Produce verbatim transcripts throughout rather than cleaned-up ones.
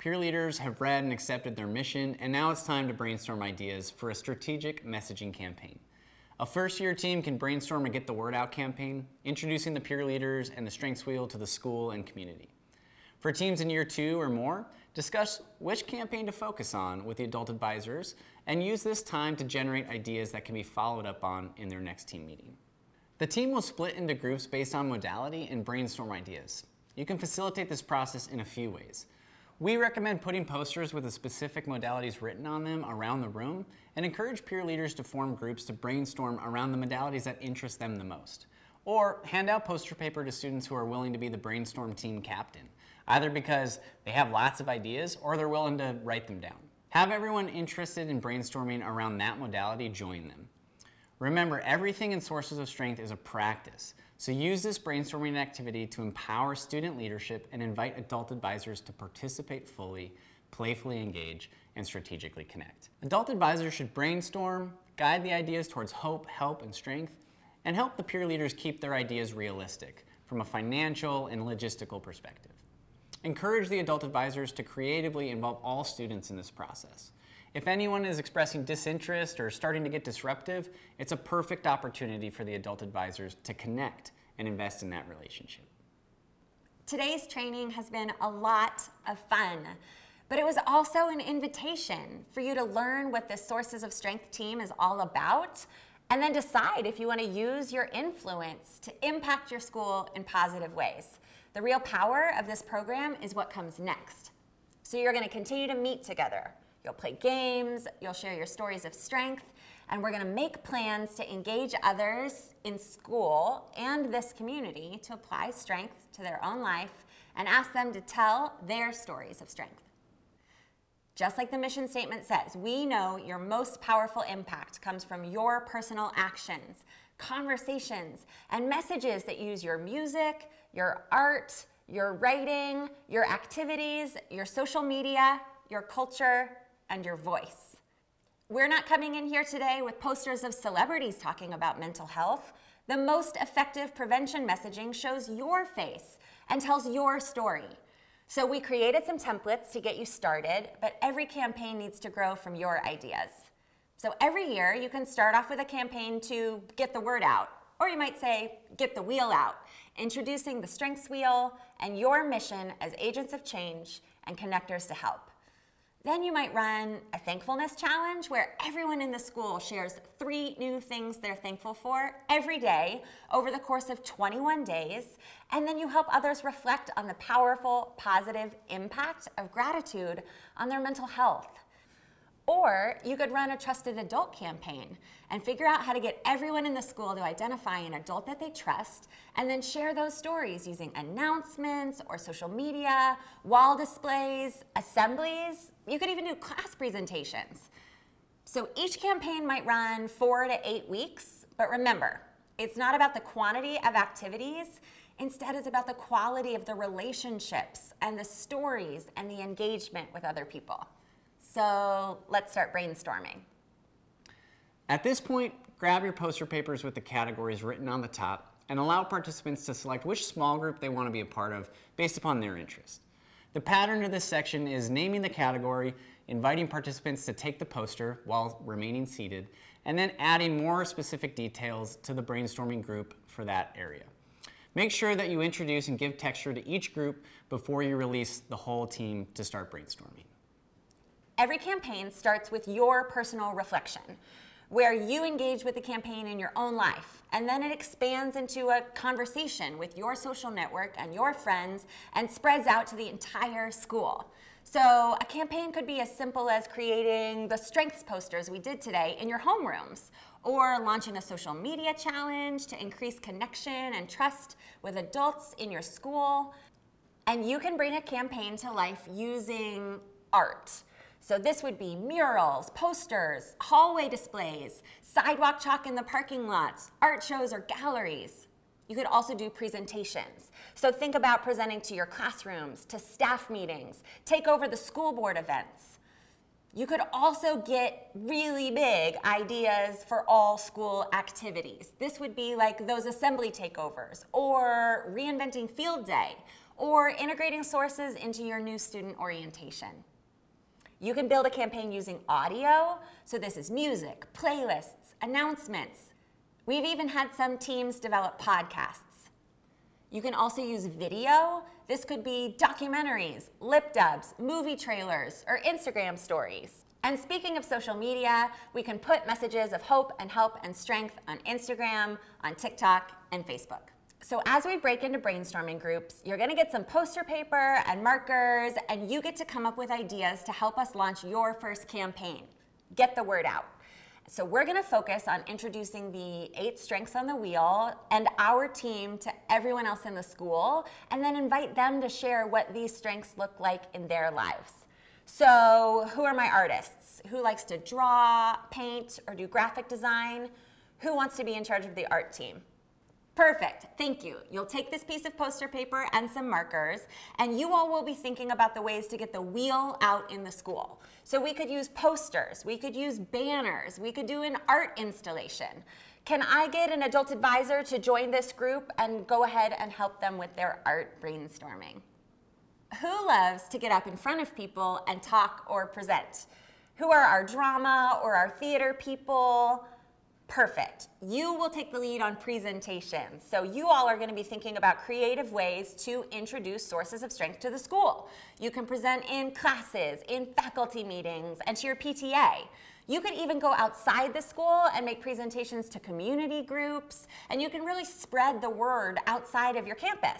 Peer leaders have read and accepted their mission, and now it's time to brainstorm ideas for a strategic messaging campaign. A first-year team can brainstorm a Get the Word Out campaign, introducing the peer leaders and the Strengths Wheel to the school and community. For teams in year two or more, discuss which campaign to focus on with the adult advisors and use this time to generate ideas that can be followed up on in their next team meeting. The team will split into groups based on modality and brainstorm ideas. You can facilitate this process in a few ways. We recommend putting posters with the specific modalities written on them around the room and encourage peer leaders to form groups to brainstorm around the modalities that interest them the most. Or hand out poster paper to students who are willing to be the brainstorm team captain, either because they have lots of ideas or they're willing to write them down. Have everyone interested in brainstorming around that modality join them. Remember, everything in Sources of Strength is a practice, so use this brainstorming activity to empower student leadership and invite adult advisors to participate fully, playfully engage, and strategically connect. Adult advisors should brainstorm, guide the ideas towards hope, help, and strength, and help the peer leaders keep their ideas realistic from a financial and logistical perspective. Encourage the adult advisors to creatively involve all students in this process. If anyone is expressing disinterest or starting to get disruptive, it's a perfect opportunity for the adult advisors to connect and invest in that relationship. Today's training has been a lot of fun, but it was also an invitation for you to learn what the Sources of Strength team is all about, and then decide if you want to use your influence to impact your school in positive ways. The real power of this program is what comes next. So you're going to continue to meet together. You'll play games, you'll share your stories of strength, and we're gonna make plans to engage others in school and this community to apply strength to their own life and ask them to tell their stories of strength. Just like the mission statement says, we know your most powerful impact comes from your personal actions, conversations, and messages that use your music, your art, your writing, your activities, your social media, your culture, and your voice. We're not coming in here today with posters of celebrities talking about mental health. The most effective prevention messaging shows your face and tells your story. So we created some templates to get you started, but every campaign needs to grow from your ideas. So every year you can start off with a campaign to get the word out, or you might say, get the wheel out, introducing the Strengths Wheel and your mission as agents of change and connectors to help. Then you might run a thankfulness challenge where everyone in the school shares three new things they're thankful for every day over the course of twenty-one days, and then you help others reflect on the powerful, positive impact of gratitude on their mental health. Or you could run a trusted adult campaign and figure out how to get everyone in the school to identify an adult that they trust and then share those stories using announcements or social media, wall displays, assemblies. You could even do class presentations. So each campaign might run four to eight weeks, but remember, it's not about the quantity of activities. Instead, it's about the quality of the relationships and the stories and the engagement with other people. So let's start brainstorming. At this point, grab your poster papers with the categories written on the top and allow participants to select which small group they want to be a part of based upon their interest. The pattern of this section is naming the category, inviting participants to take the poster while remaining seated, and then adding more specific details to the brainstorming group for that area. Make sure that you introduce and give texture to each group before you release the whole team to start brainstorming. Every campaign starts with your personal reflection, where you engage with the campaign in your own life, and then it expands into a conversation with your social network and your friends and spreads out to the entire school. So a campaign could be as simple as creating the strengths posters we did today in your homerooms, or launching a social media challenge to increase connection and trust with adults in your school. And you can bring a campaign to life using art. So this would be murals, posters, hallway displays, sidewalk chalk in the parking lots, art shows or galleries. You could also do presentations. So think about presenting to your classrooms, to staff meetings, take over the school board events. You could also get really big ideas for all school activities. This would be like those assembly takeovers, or reinventing field day, or integrating sources into your new student orientation. You can build a campaign using audio, so this is music, playlists, announcements. We've even had some teams develop podcasts. You can also use video. This could be documentaries, lip dubs, movie trailers, or Instagram stories. And speaking of social media, we can put messages of hope and help and strength on Instagram, on TikTok, and Facebook. So as we break into brainstorming groups, you're gonna get some poster paper and markers, and you get to come up with ideas to help us launch your first campaign. Get the word out. So we're gonna focus on introducing the eight strengths on the wheel and our team to everyone else in the school, and then invite them to share what these strengths look like in their lives. So who are my artists? Who likes to draw, paint, or do graphic design? Who wants to be in charge of the art team? Perfect, thank you. You'll take this piece of poster paper and some markers, and you all will be thinking about the ways to get the wheel out in the school. So we could use posters, we could use banners, we could do an art installation. Can I get an adult advisor to join this group and go ahead and help them with their art brainstorming? Who loves to get up in front of people and talk or present? Who are our drama or our theater people? Perfect. You will take the lead on presentations. So you all are going to be thinking about creative ways to introduce sources of strength to the school. You can present in classes, in faculty meetings, and to your P T A. You could even go outside the school and make presentations to community groups, and you can really spread the word outside of your campus.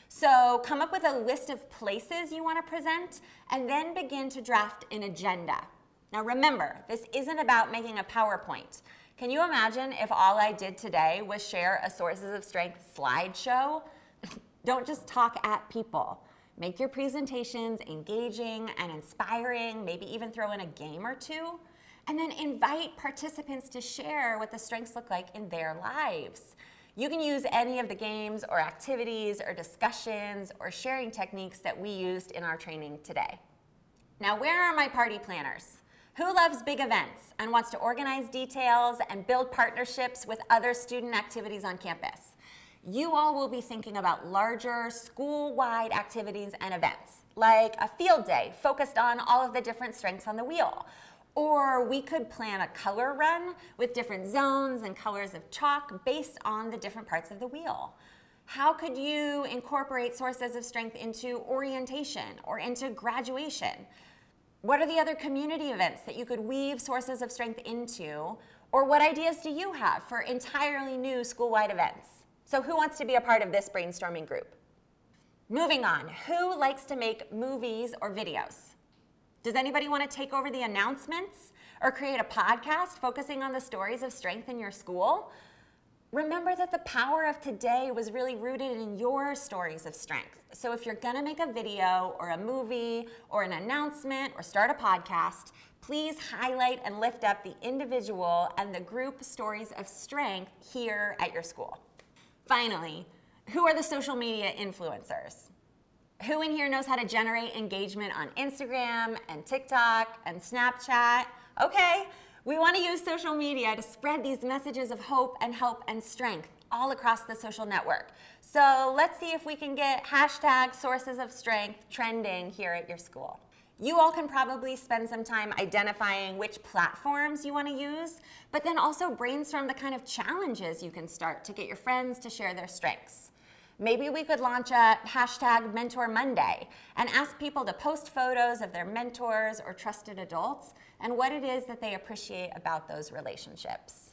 So come up with a list of places you want to present, and then begin to draft an agenda. Now remember, this isn't about making a PowerPoint. Can you imagine if all I did today was share a Sources of Strength slideshow? Don't just talk at people. Make your presentations engaging and inspiring, maybe even throw in a game or two, and then invite participants to share what the strengths look like in their lives. You can use any of the games or activities or discussions or sharing techniques that we used in our training today. Now, where are my party planners? Who loves big events and wants to organize details and build partnerships with other student activities on campus? You all will be thinking about larger school-wide activities and events, like a field day focused on all of the different strengths on the wheel. Or we could plan a color run with different zones and colors of chalk based on the different parts of the wheel. How could you incorporate sources of strength into orientation or into graduation? What are the other community events that you could weave sources of strength into? Or what ideas do you have for entirely new school-wide events? So who wants to be a part of this brainstorming group? Moving on, who likes to make movies or videos? Does anybody want to take over the announcements or create a podcast focusing on the stories of strength in your school? Remember that the power of today was really rooted in your stories of strength. So if you're gonna make a video or a movie or an announcement or start a podcast, please highlight and lift up the individual and the group stories of strength here at your school. Finally, who are the social media influencers? Who in here knows how to generate engagement on Instagram and TikTok and Snapchat? Okay. We want to use social media to spread these messages of hope and help and strength all across the social network. So let's see if we can get hashtag sources of strength trending here at your school. You all can probably spend some time identifying which platforms you want to use, but then also brainstorm the kind of challenges you can start to get your friends to share their strengths. Maybe we could launch a hashtag Mentor Monday and ask people to post photos of their mentors or trusted adults and what it is that they appreciate about those relationships.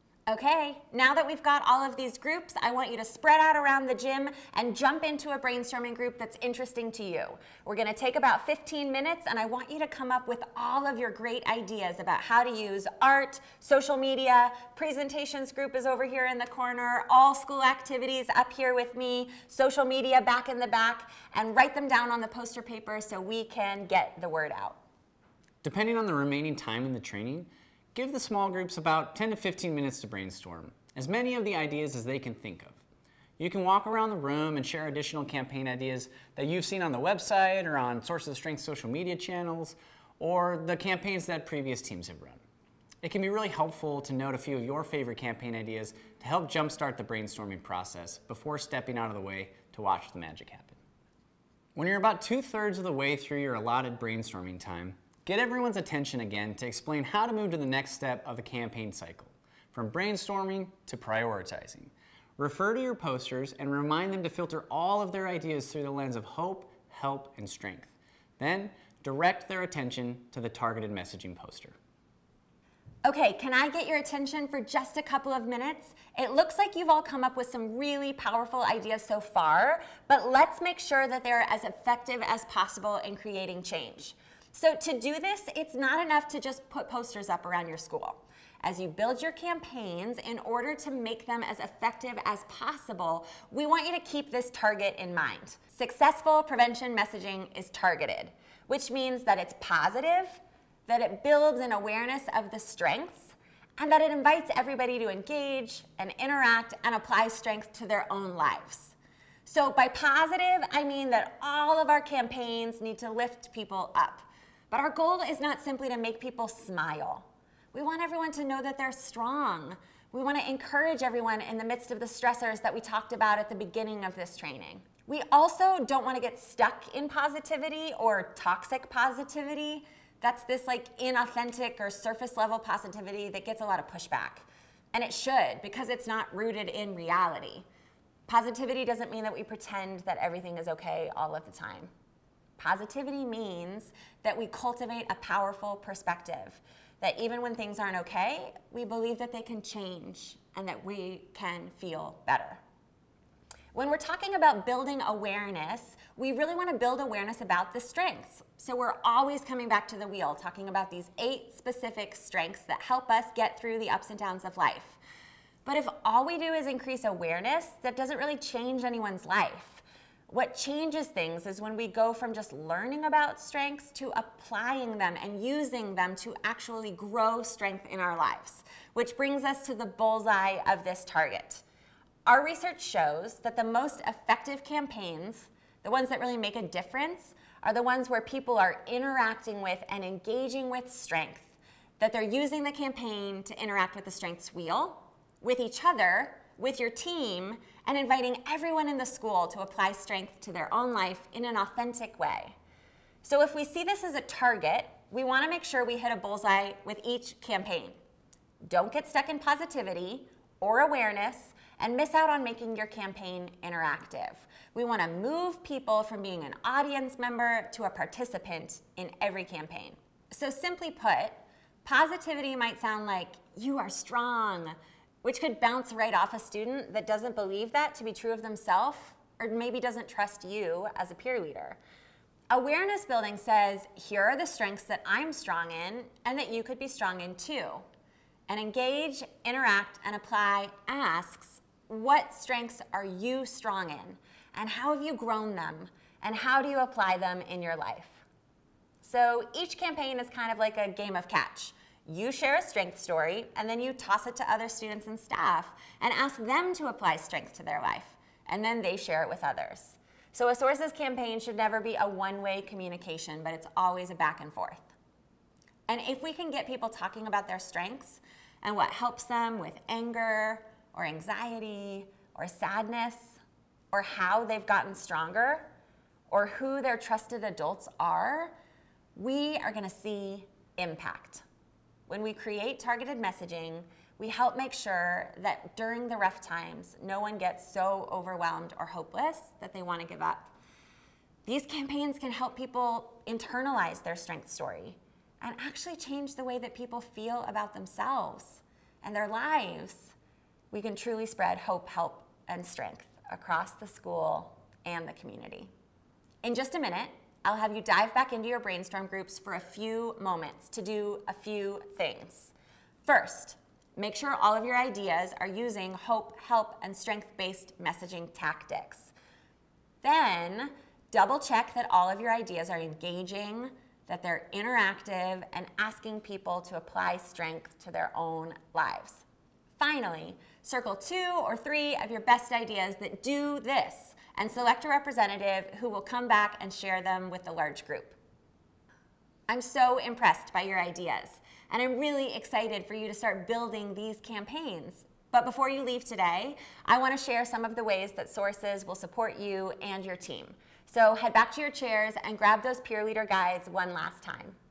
Okay, now that we've got all of these groups, I want you to spread out around the gym and jump into a brainstorming group that's interesting to you. We're gonna take about fifteen minutes and I want you to come up with all of your great ideas about how to use art, social media, presentations group is over here in the corner, all school activities up here with me, social media back in the back, and write them down on the poster paper so we can get the word out. Depending on the remaining time in the training, give the small groups about ten to fifteen minutes to brainstorm, as many of the ideas as they can think of. You can walk around the room and share additional campaign ideas that you've seen on the website or on Sources of Strength social media channels, or the campaigns that previous teams have run. It can be really helpful to note a few of your favorite campaign ideas to help jumpstart the brainstorming process before stepping out of the way to watch the magic happen. When you're about two-thirds of the way through your allotted brainstorming time, get everyone's attention again to explain how to move to the next step of the campaign cycle, from brainstorming to prioritizing. Refer to your posters and remind them to filter all of their ideas through the lens of hope, help, and strength. Then, direct their attention to the targeted messaging poster. Okay, can I get your attention for just a couple of minutes? It looks like you've all come up with some really powerful ideas so far, but let's make sure that they're as effective as possible in creating change. So to do this, it's not enough to just put posters up around your school. As you build your campaigns, in order to make them as effective as possible, we want you to keep this target in mind. Successful prevention messaging is targeted, which means that it's positive, that it builds an awareness of the strengths, and that it invites everybody to engage and interact and apply strength to their own lives. So by positive, I mean that all of our campaigns need to lift people up. But our goal is not simply to make people smile. We want everyone to know that they're strong. We want to encourage everyone in the midst of the stressors that we talked about at the beginning of this training. We also don't want to get stuck in positivity or toxic positivity. That's this like inauthentic or surface level positivity that gets a lot of pushback. And it should, because it's not rooted in reality. Positivity doesn't mean that we pretend that everything is okay all of the time. Positivity means that we cultivate a powerful perspective, that even when things aren't okay, we believe that they can change and that we can feel better. When we're talking about building awareness, we really want to build awareness about the strengths. So we're always coming back to the wheel, talking about these eight specific strengths that help us get through the ups and downs of life. But if all we do is increase awareness, that doesn't really change anyone's life. What changes things is when we go from just learning about strengths to applying them and using them to actually grow strength in our lives, which brings us to the bullseye of this target. Our research shows that the most effective campaigns, the ones that really make a difference, are the ones where people are interacting with and engaging with strength, that they're using the campaign to interact with the strengths wheel, with each other, with your team, and inviting everyone in the school to apply strength to their own life in an authentic way. So if we see this as a target, we want to make sure we hit a bullseye with each campaign. Don't get stuck in positivity or awareness and miss out on making your campaign interactive. We want to move people from being an audience member to a participant in every campaign. So simply put, positivity might sound like, you are strong, which could bounce right off a student that doesn't believe that to be true of themselves, or maybe doesn't trust you as a peer leader. Awareness building says, here are the strengths that I'm strong in and that you could be strong in too. And engage, interact, and apply asks, what strengths are you strong in? And how have you grown them? And how do you apply them in your life? So each campaign is kind of like a game of catch. You share a strength story, and then you toss it to other students and staff and ask them to apply strength to their life. And then they share it with others. So a Sources campaign should never be a one-way communication, but it's always a back and forth. And if we can get people talking about their strengths and what helps them with anger or anxiety or sadness or how they've gotten stronger or who their trusted adults are, we are going to see impact. When we create targeted messaging, we help make sure that during the rough times, no one gets so overwhelmed or hopeless that they want to give up. These campaigns can help people internalize their strength story and actually change the way that people feel about themselves and their lives. We can truly spread hope, help, and strength across the school and the community. In just a minute, I'll have you dive back into your brainstorm groups for a few moments to do a few things. First, make sure all of your ideas are using hope, help, and strength-based messaging tactics. Then, double check that all of your ideas are engaging, that they're interactive, and asking people to apply strength to their own lives. Finally, circle two or three of your best ideas that do this and select a representative who will come back and share them with the large group. I'm so impressed by your ideas, and I'm really excited for you to start building these campaigns. But before you leave today, I want to share some of the ways that Sources will support you and your team. So head back to your chairs and grab those peer leader guides one last time.